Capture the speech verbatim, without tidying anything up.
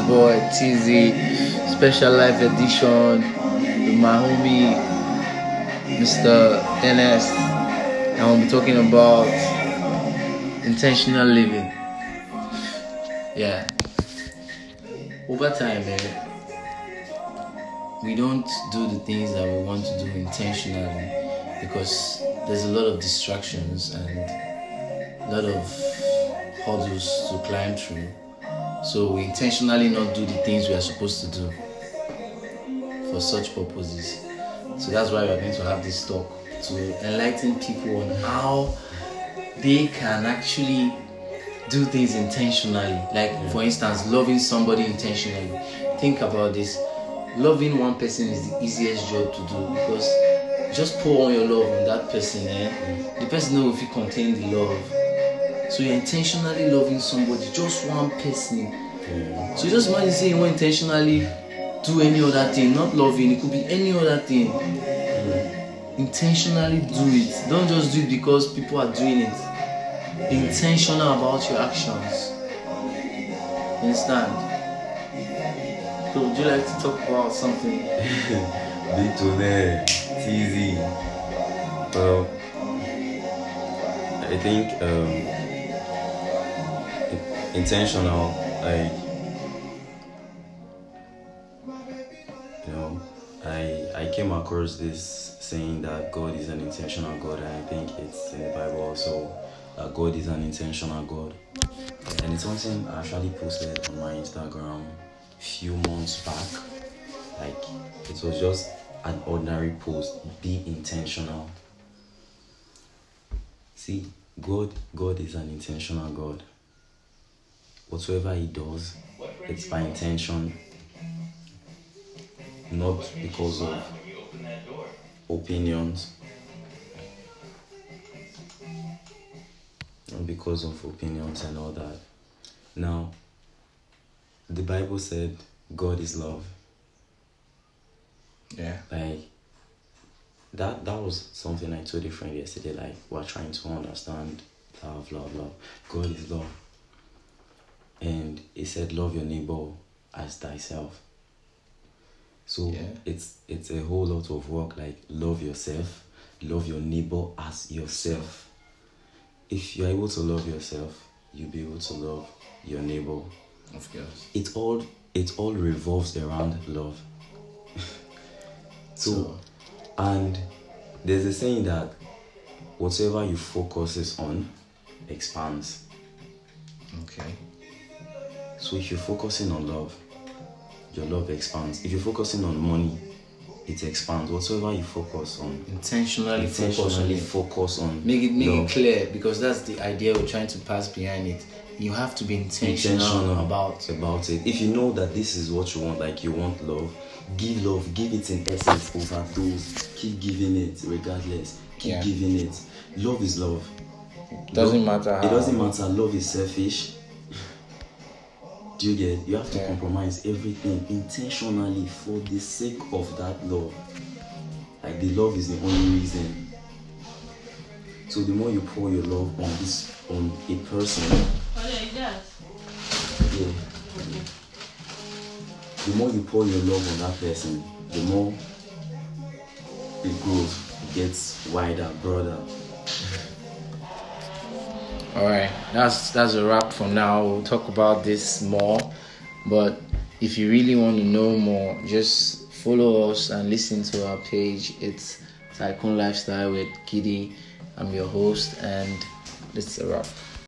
boy T Z, special life edition with my homie Mister Dennis, and we'll be talking about intentional living. Yeah. Over time, man, we don't do the things that we want to do intentionally because there's a lot of distractions and a lot of hurdles to climb through. So we intentionally not do the things we are supposed to do for such purposes. So that's why we're going to have this talk to enlighten people on how they can actually do things intentionally. Like, yeah. For instance, loving somebody intentionally. Think about this. Loving one person is the easiest job to do because just pour on your love on that person, eh? Mm. The person knows if you contain the love. So you're intentionally loving somebody, just one person. Mm. So just imagine saying you want intentionally do any other thing, not loving, it could be any other thing. Mm. Intentionally do it. Don't just do it because people are doing it. Intentional about your actions. You understand? So would you like to talk about something? Big Tone, T Z. Well, I think um, intentional, like, you know, I I came across this saying that God is an intentional God, and I think it's in the Bible also. That God is an intentional God, and it's something I actually posted on my Instagram a few months back. Like, it was just an ordinary post. Be intentional. See, God, God is an intentional God. Whatsoever He does, it's by intention, not because of opinions. Because of opinions and all that. Now, the Bible said God is love. Yeah. Like, that that was something I told a friend yesterday. Like, we're trying to understand love, love, love. God is love. And He said, love your neighbor as thyself. So yeah. it's it's a whole lot of work. Like, love yourself, love your neighbor as yourself. If you're able to love yourself, you'll be able to love your neighbor. Of course. It all it all revolves around love. so, so, and there's a saying that whatever you focus on expands. Okay. So if you're focusing on love, your love expands. If you're focusing on money, it expands. Whatsoever you focus on, intentionally, intentionally focus on focus on. Make it make love. it clear, because that's the idea we're trying to pass behind it. You have to be intentional, intentional about about it. If you know that this is what you want, like you want love, give love, give it in essence, overdose. Keep giving it regardless. Keep yeah. giving it. Love is love. Doesn't love, matter. How. It doesn't matter. Love is selfish. Do you get? You have to yeah. compromise everything intentionally for the sake of that love. Like, the love is the only reason. So the more you pour your love on this, on a person, yeah. The more you pour your love on that person, the more it grows, it gets wider, broader. Alright, that's that's a wrap for now. We'll talk about this more, but if you really want to know more, just follow us and listen to our page. It's Tycoon Lifestyle with Giddy. I'm your host, and this is a wrap.